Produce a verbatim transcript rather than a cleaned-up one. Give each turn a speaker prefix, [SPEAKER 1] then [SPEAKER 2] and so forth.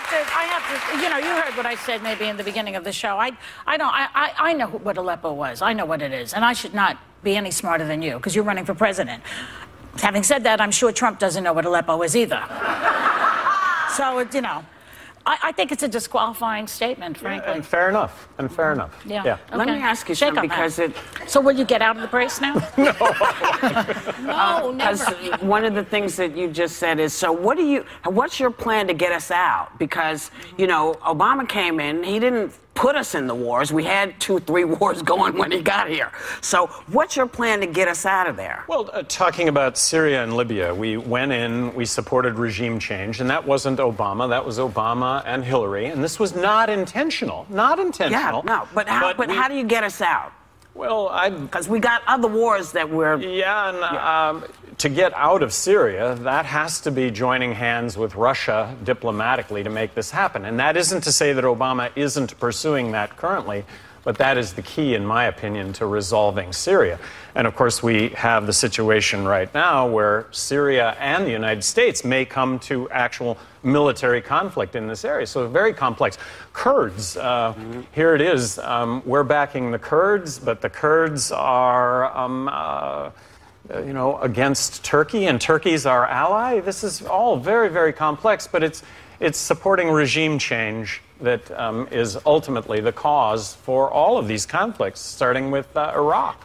[SPEAKER 1] have to, I have to, you know, you heard what I said maybe in the beginning of the show. I, I don't, I, I, I know what Aleppo was. I know what it is. And I should not be any smarter than you because you're running for president. Having said that, I'm sure Trump doesn't know what Aleppo is either. So, it, you know, I, I think it's a disqualifying statement, frankly.
[SPEAKER 2] Yeah, and fair enough. And fair enough.
[SPEAKER 1] Yeah.
[SPEAKER 2] yeah.
[SPEAKER 1] Okay.
[SPEAKER 3] Let me ask you
[SPEAKER 1] Shake
[SPEAKER 3] something, because it...
[SPEAKER 1] So will you get out of the race now?
[SPEAKER 3] No.
[SPEAKER 1] No,
[SPEAKER 3] Because
[SPEAKER 1] never.
[SPEAKER 3] one of the things that you just said is, so what do you, what's your plan to get us out? Because, you know, Obama came in, he didn't put us in the wars. We had two, three wars going when he got here. So what's your plan to get us out of there?
[SPEAKER 2] Well, uh, talking about Syria and Libya, we went in, we supported regime change, and that wasn't Obama. That was Obama and Hillary. And this was not intentional. Not intentional.
[SPEAKER 3] Yeah, no. But how, but
[SPEAKER 2] but we,
[SPEAKER 3] how do you get us out?
[SPEAKER 2] Well, I...
[SPEAKER 3] Because we got other wars that we're...
[SPEAKER 2] Yeah, and
[SPEAKER 3] Yeah.
[SPEAKER 2] Um, to get out of Syria, that has to be joining hands with Russia diplomatically to make this happen. And that isn't to say that Obama isn't pursuing that currently, but that is the key, in my opinion, to resolving Syria. And of course, we have the situation right now where Syria and the United States may come to actual military conflict in this area. So very complex. Kurds, uh, mm-hmm. here it is. Um, we're backing the Kurds, but the Kurds are... Um, uh, Uh, you know, against Turkey, and Turkey's our ally. This is all very, very complex, but it's it's supporting regime change that um, is ultimately the cause for all of these conflicts, starting with uh, Iraq.